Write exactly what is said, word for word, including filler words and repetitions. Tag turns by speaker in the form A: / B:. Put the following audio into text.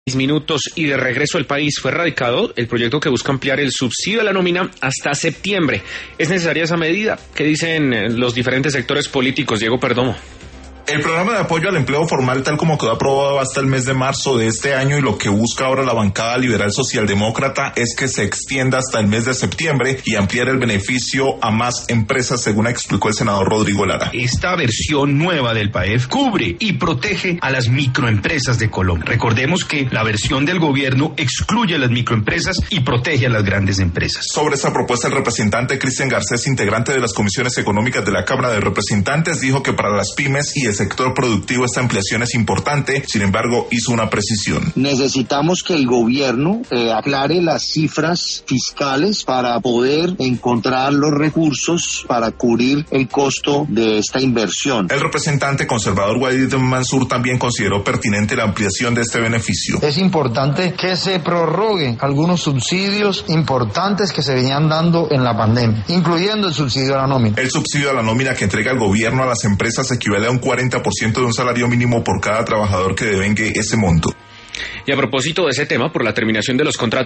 A: Minutos y de regreso al país fue radicado el proyecto que busca ampliar el subsidio a la nómina hasta septiembre. ¿Es necesaria esa medida? ¿Qué dicen los diferentes sectores políticos? Diego Perdomo.
B: El programa de apoyo al empleo formal, tal como quedó aprobado hasta el mes de marzo de este año, y lo que busca ahora la bancada liberal socialdemócrata es que se extienda hasta el mes de septiembre y ampliar el beneficio a más empresas, según explicó el senador Rodrigo Lara.
C: Esta versión nueva del P A E F cubre y protege a las microempresas de Colombia. Recordemos que la versión del gobierno excluye a las microempresas y protege a las grandes empresas.
B: Sobre esta propuesta, el representante Cristian Garcés, integrante de las comisiones económicas de la Cámara de Representantes, dijo que para las pymes y el sector productivo esta ampliación es importante. Sin embargo, hizo una precisión.
D: Necesitamos que el gobierno eh, aclare las cifras fiscales para poder encontrar los recursos para cubrir el costo de esta inversión.
B: El representante conservador Walid Mansur también consideró pertinente la ampliación de este beneficio.
E: Es importante que se prorroguen algunos subsidios importantes que se venían dando en la pandemia, incluyendo el subsidio a la nómina.
B: El subsidio a la nómina que entrega el gobierno a las empresas equivale a un cuarenta por ciento de un salario mínimo por cada trabajador que devengue ese monto.
A: Y a propósito de ese tema, por la terminación de los contratos